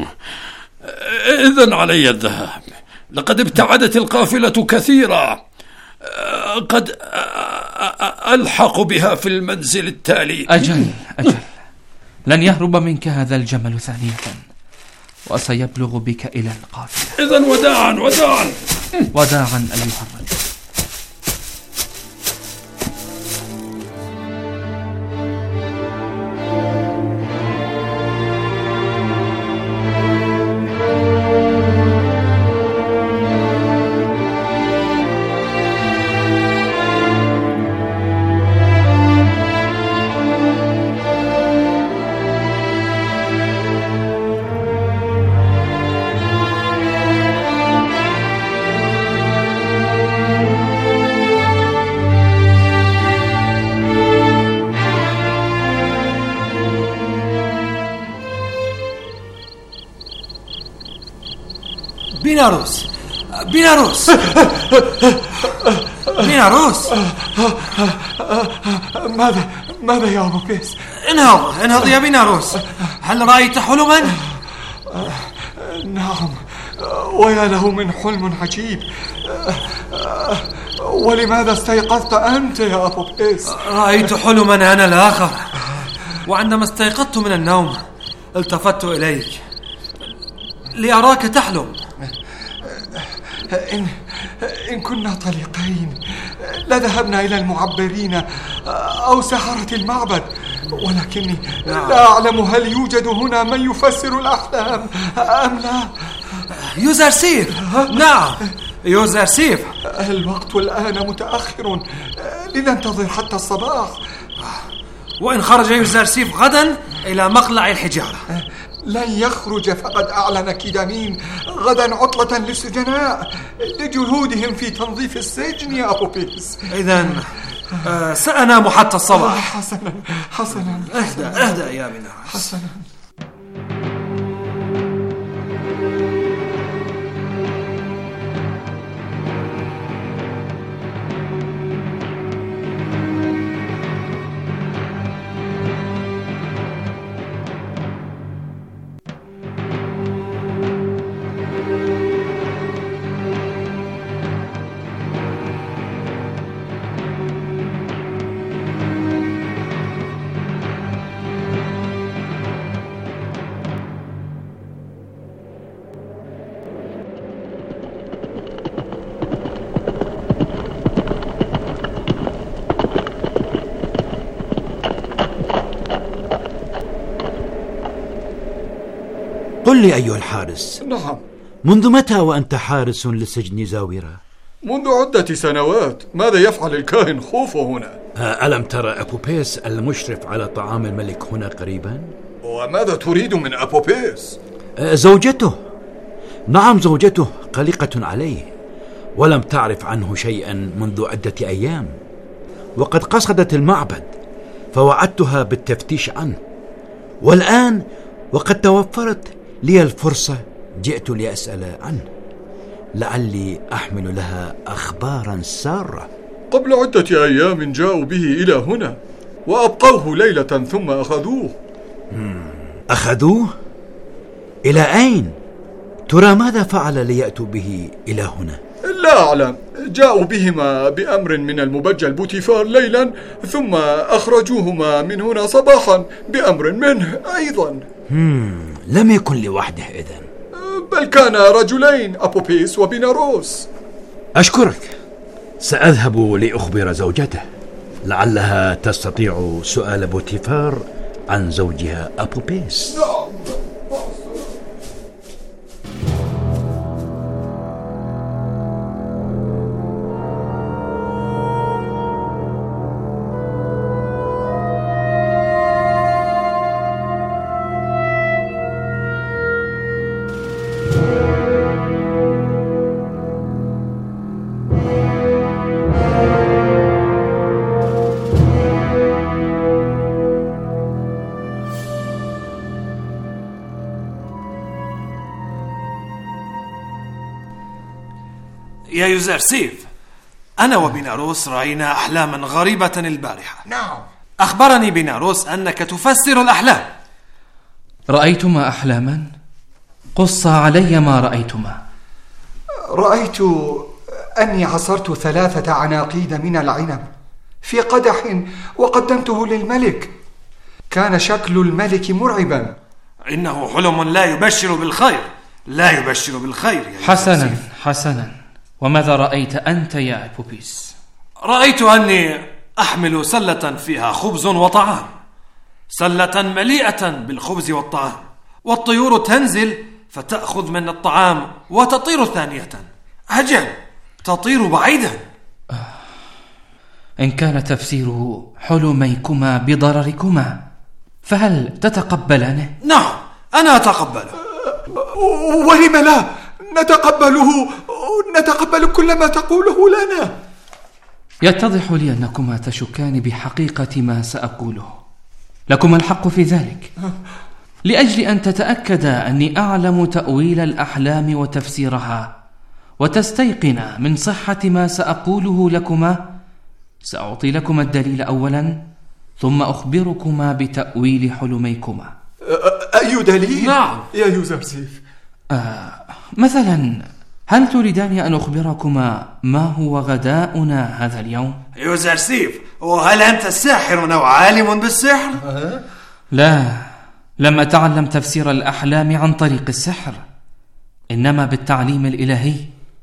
إذن علي الذهاب، لقد ابتعدت القافلة كثيرا، قد ألحق بها في المنزل التالي. أجل لن يهرب منك هذا الجمل ثانية، وسيبلغ بك إلى القافلة. إذن وداعا وداعا أيها الرجل. بيناروس ماذا يا أبوبيس؟ انهض يا بيناروس. هل رأيت حلما؟ نعم، ويا له من حلم عجيب. ولماذا استيقظت أنت يا أبوبيس؟ رأيت حلما أنا الآخر، وعندما استيقظت من النوم التفت إليك لأراك تحلم. إن كنا طليقين لذهبنا إلى المعبرين أو سحرة المعبد، ولكني لا أعلم هل يوجد هنا من يفسر الأحلام أم لا. يوزرسيف، نعم يوزرسيف. الوقت الآن متأخر، لننتظر حتى الصباح. وإن خرج يوزرسيف غدا إلى مقلع الحجارة؟ لن يخرج، فقد أعلن كيدامين غدا عطلة للسجناء لجهودهم في تنظيف السجن يا أبوبيس. إذن سأنام حتى الصباح. حسنا. اهدأ يا بناروس. حسنا. قل لي أيها الحارس. نعم. منذ متى وأنت حارس لسجن زاورة؟ منذ عدة سنوات. ماذا يفعل الكاهن خوفو هنا؟ ألم ترى أبوبيس المشرف على طعام الملك هنا قريبا؟ وماذا تريد من أبوبيس؟ زوجته. نعم زوجته قلقة عليه، ولم تعرف عنه شيئا منذ عدة أيام، وقد قصدت المعبد فوعدتها بالتفتيش عنه، والآن وقد توفرت لي الفرصة جئت لأسأل عنه، لعلي أحمل لها أخبارا سارة. قبل عدة أيام جاءوا به إلى هنا وأبقوه ليلة ثم أخذوه. أخذوه؟ إلى أين؟ ترى ماذا فعل ليأتوا به إلى هنا؟ لا أعلم. جاءوا بهما بأمر من المبجل بوتيفار ليلا، ثم أخرجوهما من هنا صباحا بأمر منه أيضا. لم يكن لوحده إذن؟ بل كان رجلين، أبوبيس وبيناروس. أشكرك. سأذهب لأخبر زوجته، لعلها تستطيع سؤال بوتيفار عن زوجها أبوبيس. يا يوزرسيف، أنا وبيناروس رأينا أحلاما غريبة البارحة. نعم. أخبرني بيناروس أنك تفسر الأحلام. رأيتما أحلاما؟ قص علي ما رأيتما. رأيت أني عصرت 3 عناقيد من العنب في قدح وقدمته للملك. كان شكل الملك مرعبا. إنه حلم لا يبشر بالخير، لا يبشر بالخير يا حسنا. وماذا رأيت أنت يا أبوبيس؟ رأيت أني أحمل سلة فيها خبز وطعام، سلة مليئة بالخبز والطعام، والطيور تنزل فتأخذ من الطعام وتطير ثانية. أجل، تطير بعيدا. إن كان تفسيره حلميكما بضرركما فهل تتقبلانه؟ نعم، أنا أتقبله. ولم لا؟ نتقبل كل ما تقوله لنا. يتضح لي أنكما تشكان بحقيقة ما سأقوله. لكما الحق في ذلك. لأجل أن تتأكد أني أعلم تأويل الأحلام وتفسيرها وتستيقن من صحة ما سأقوله لكما، سأعطي لكما الدليل أولا ثم أخبركما بتأويل حلميكما. أي دليل؟ نعم يا يوزرسيف. مثلا هل تريدان أن أخبركما ما هو غداؤنا هذا اليوم؟ يوزرسيف، وهل أنت ساحر أو عالم بالسحر؟ لا، لم أتعلم تفسير الأحلام عن طريق السحر، إنما بالتعليم الإلهي.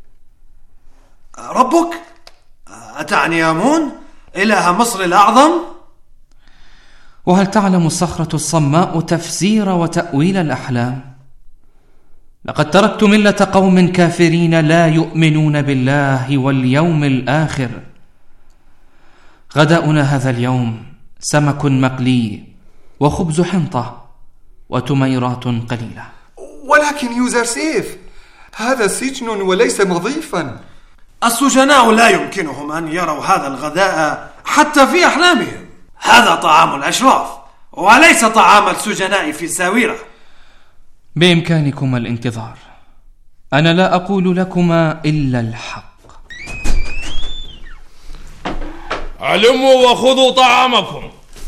ربك؟ أتعني آمون إله مصر الأعظم؟ وهل تعلم الصخرة الصماء تفسير وتأويل الأحلام؟ لقد تركت ملة قوم كافرين لا يؤمنون بالله واليوم الآخر. غداؤنا هذا اليوم سمك مقلي وخبز حنطة وتميرات قليلة. ولكن يوزرسيف، هذا سجن وليس مضيفا. السجناء لا يمكنهم أن يروا هذا الغداء حتى في أحلامهم. هذا طعام الأشراف وليس طعام السجناء في ساويرة. بإمكانكما الانتظار، أنا لا أقول لكما إلا الحق. علموا وخذوا طعامكم.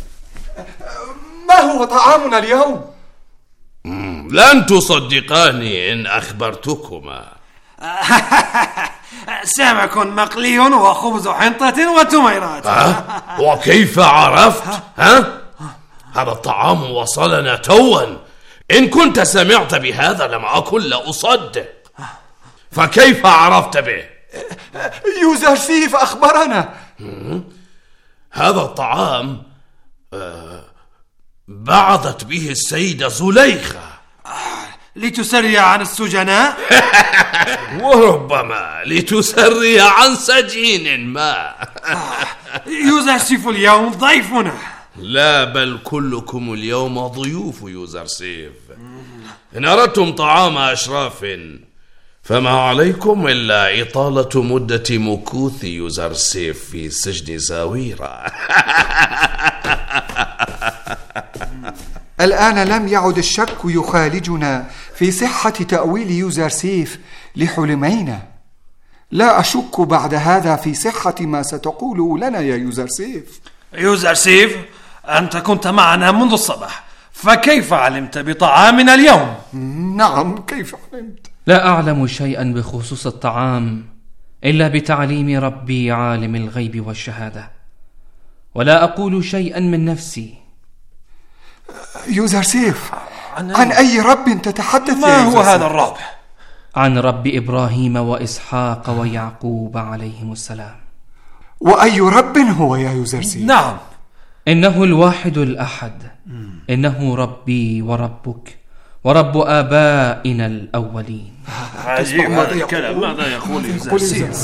ما هو طعامنا اليوم؟ لن تصدقاني إن أخبرتكما. سمك مقلي وخبز حنطة وتميرات. وكيف عرفت؟ هذا الطعام وصلنا توا. إن كنت سمعت بهذا لم أكن لأصدق، فكيف عرفت به؟ يوزرسيف أخبرنا. هذا الطعام بعثت به السيدة زليخة لتسري عن السجناء. وربما لتسري عن سجين ما. يوزرسيف اليوم ضيفنا. لا، بل كلكم اليوم ضيوف يوزرسيف. إن أردتم طعام أشراف فما عليكم إلا إطالة مدة مكوث يوزرسيف في سجن ساويرة. الآن لم يعد الشك يخالجنا في صحة تأويل يوزرسيف لحلمينا. لا أشك بعد هذا في صحة ما ستقوله لنا يا يوزرسيف. يوزرسيف، أنت كنت معنا منذ الصباح، فكيف علمت بطعامنا اليوم؟ نعم، كيف علمت؟ لا أعلم شيئا بخصوص الطعام إلا بتعليم ربي عالم الغيب والشهادة، ولا أقول شيئا من نفسي. يوزرسيف، عن أي رب تتحدث؟ ما هو هذا الرب؟ عن رب إبراهيم وإسحاق ويعقوب عليهم السلام. وأي رب هو يا يوزرسيف؟ نعم، إنه الواحد الأحد، إنه ربي وربك ورب آبائنا الأولين. عجيب هذا الكلام. ماذا يقول يوزرسيف؟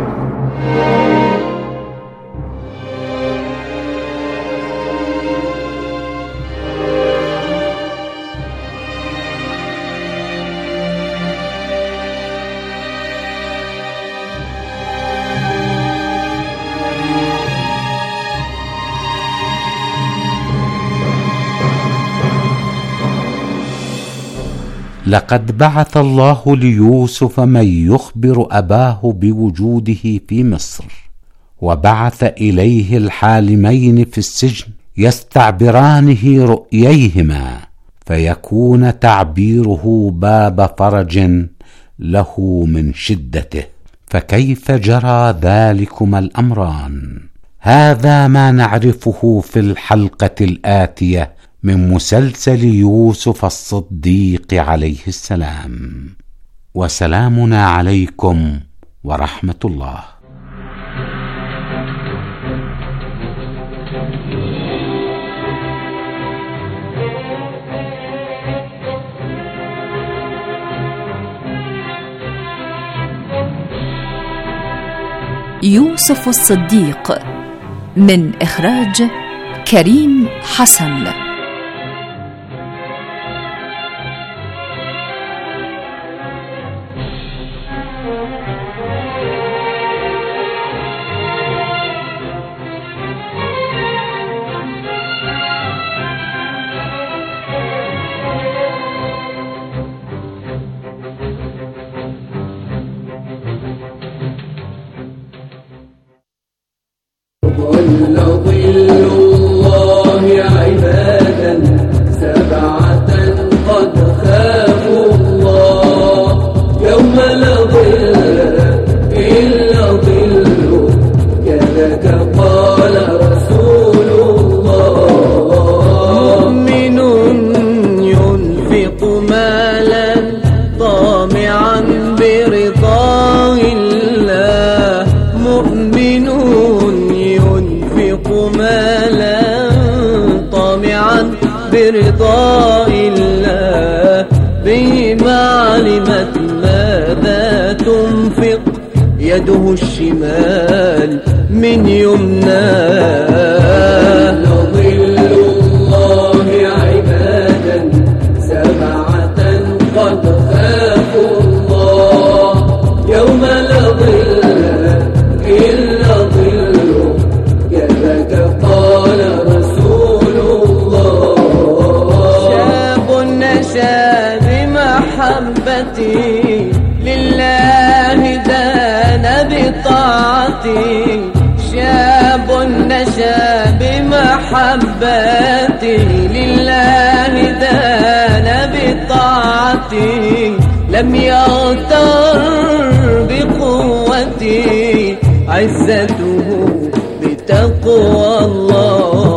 لقد بعث الله ليوسف من يخبر أباه بوجوده في مصر، وبعث إليه الحالمين في السجن يستعبرانه رؤييهما، فيكون تعبيره باب فرج له من شدته. فكيف جرى ذلكما الأمران؟ هذا ما نعرفه في الحلقة الآتية من مسلسل يوسف الصديق عليه السلام. وسلامنا عليكم ورحمة الله. يوسف الصديق، من إخراج كريم حسن. برضا الله بما علمت ماذا تنفق يده الشمال من يمناه. ظل الله عبادا سبعة قد خافوا الله يوم لا ظل إلا ظله كذاك قال رسول الله. شاب نشا بمحبتي لله دان بطاعتي. شاب نشا بمحبتي لله دان بطاعتي. لم يغتر بقوتي عزته بتقوى الله.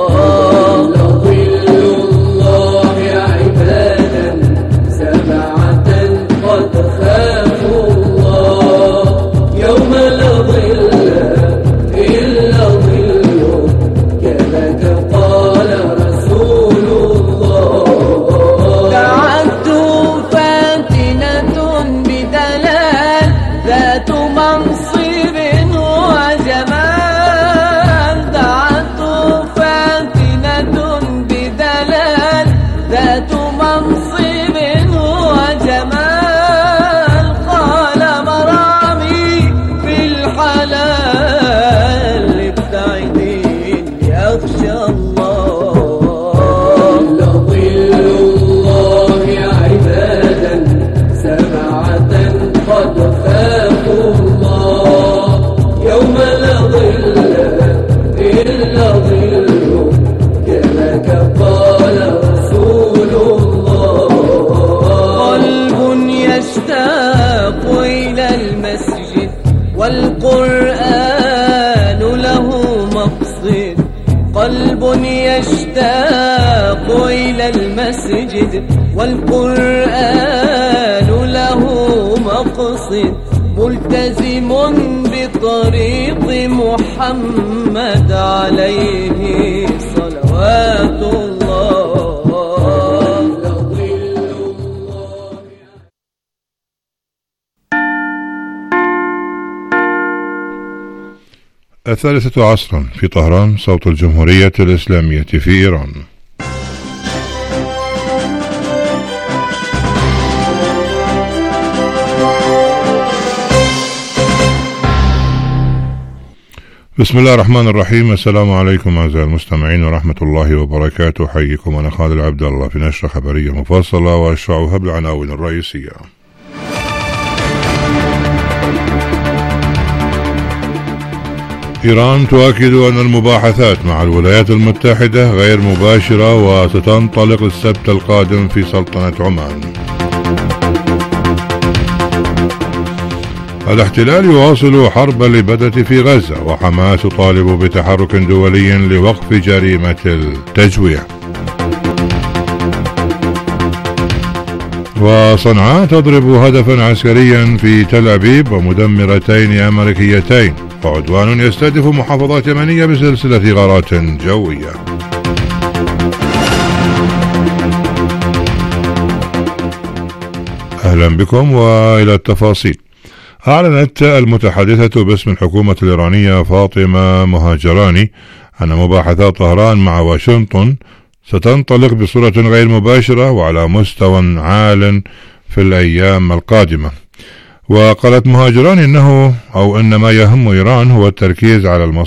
ظل الله عبادا سبعة قد خافوا الله يوم لا ظل إلا ظله كذاك قال رسول الله. دعت فاتنة بدلال ذات منصب وجمال. دعت فاتنة بدلال ذات منصب وجمال. قال مرامي في الحلال ابتعدين يخشى الله. ظل الله عبادا سبعة قد خافوا الله يوم لا ظل إلا ظله كذاك قال رسول الله. قلب يشتاق إلى المسجد والقرآن له مقصد. قلب يشتاق إلى المسجد والقرآن له مقصد. ملتزم بطريق محمد عليه صلوات الله. الثالثة عصرا في طهران، صوت الجمهورية الإسلامية في إيران. بسم الله الرحمن الرحيم. السلام عليكم أعزائي المستمعين ورحمة الله وبركاته. حييكم أنا خالد عبد الله في نشرة خبرية مفصلة وأشرعها بالعناوين الرئيسية. إيران تؤكد أن المباحثات مع الولايات المتحدة غير مباشرة وستنطلق السبت القادم في سلطنة عمان. الاحتلال يواصل حرب الإبادة في غزة، وحماس تطالب بتحرك دولي لوقف جريمة التجويع. وصنعاء تضرب هدفا عسكريا في تل أبيب ومدمرتين أمريكيتين. وعدوان يستهدف محافظات يمنية بسلسلة غارات جوية. أهلا بكم وإلى التفاصيل. أعلنت المتحدثة باسم الحكومة الإيرانية فاطمة مهاجراني أن مباحثات طهران مع واشنطن ستنطلق بصورة غير مباشرة وعلى مستوى عال في الأيام القادمة. وقالت مهاجراني إن ما يهم إيران هو التركيز على المصالح